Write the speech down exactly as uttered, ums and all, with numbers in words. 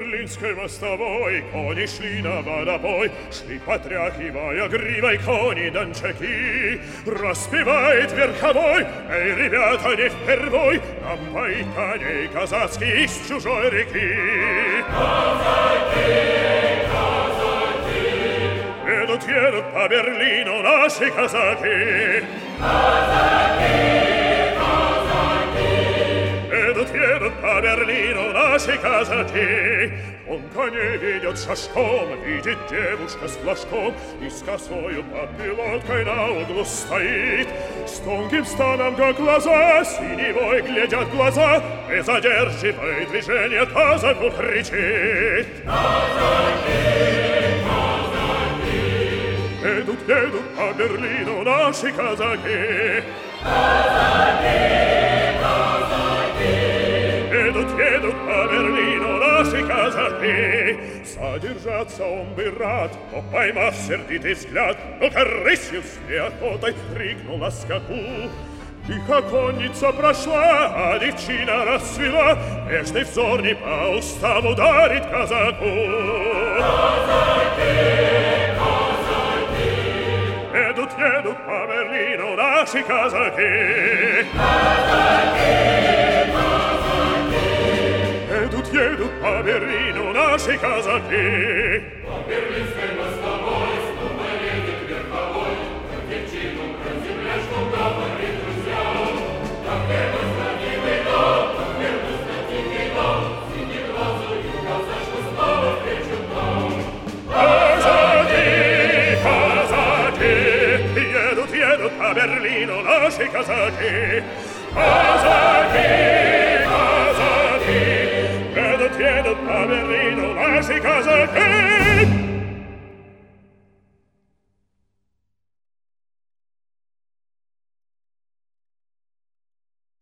Берлинской мостовой кони шли на водопой, шли, потряхивая гривой кони дончаки. Распевает верховой: эй, ребята, не впервой нам поить коней казацкий из чужой реки. Казаки, казаки, едут, едут по Берлину наши казаки. Казаки, едут по Берлину наши казаки. Он коней ведет шашком, видит девушка с флажком и с косою под пилоткой на углу стоит. С тонким станом, как глаза, синевой глядят глаза, и задерживая движение казаку кричит: казаки, казаки, едут, едут по Берлину наши казаки. Казаки, едут, едут по Берлину наши казаки. Содержаться он бы рад, но, поймав сердитый взгляд, ну-ка рысью с неохотой крикнул на скаку. Тихо конница прошла, а девчина расцвела, нежный взор не по устам ударит казаку. Казаки, казаки, едут, едут по Берлину наши казаки. Казаки, едут, едут по Берлину наши казаки. По Берлинской мостовой снова едет верховой, про девчину, про земляшку говорит друзьям. Как небо сравнивый дом, как небо сравнивый дом, синеглазую казачку снова встречу там. Казаки, казаки, едут, едут по Берлину наши казаки. Казаки, едут по Берлину наши казаки.